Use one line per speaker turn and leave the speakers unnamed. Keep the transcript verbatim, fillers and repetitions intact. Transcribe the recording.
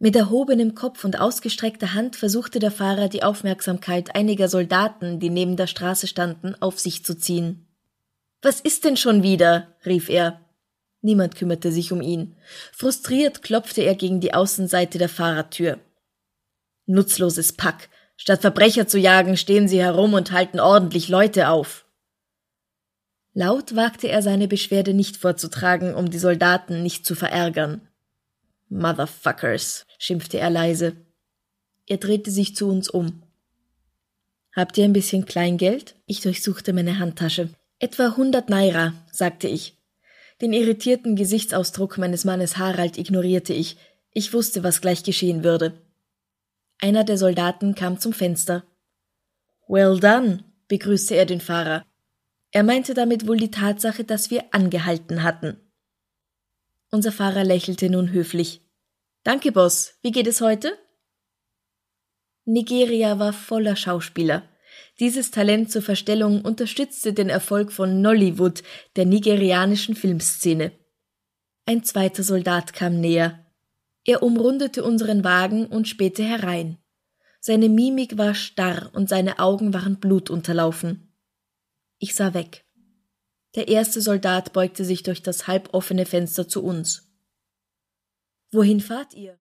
Mit erhobenem Kopf und ausgestreckter Hand versuchte der Fahrer, die Aufmerksamkeit einiger Soldaten, die neben der Straße standen, auf sich zu ziehen. »Was ist denn schon wieder?« rief er. Niemand kümmerte sich um ihn. Frustriert klopfte er gegen die Außenseite der Fahrertür. »Nutzloses Pack! Statt Verbrecher zu jagen, stehen sie herum und halten ordentlich Leute auf!« Laut wagte er seine Beschwerde nicht vorzutragen, um die Soldaten nicht zu verärgern. »Motherfuckers«, schimpfte er leise. Er drehte sich zu uns um. »Habt ihr ein bisschen Kleingeld?« Ich durchsuchte meine Handtasche. »Etwa hundert Naira«, sagte ich. Den irritierten Gesichtsausdruck meines Mannes Harald ignorierte ich. Ich wusste, was gleich geschehen würde. Einer der Soldaten kam zum Fenster. »Well done«, begrüßte er den Fahrer. Er meinte damit wohl die Tatsache, dass wir angehalten hatten. Unser Fahrer lächelte nun höflich. »Danke, Boss. Wie geht es heute?« Nigeria war voller Schauspieler. Dieses Talent zur Verstellung unterstützte den Erfolg von Nollywood, der nigerianischen Filmszene. Ein zweiter Soldat kam näher. Er umrundete unseren Wagen und spähte herein. Seine Mimik war starr und seine Augen waren blutunterlaufen. Ich sah weg. Der erste Soldat beugte sich durch das halboffene Fenster zu uns. »Wohin fahrt ihr?«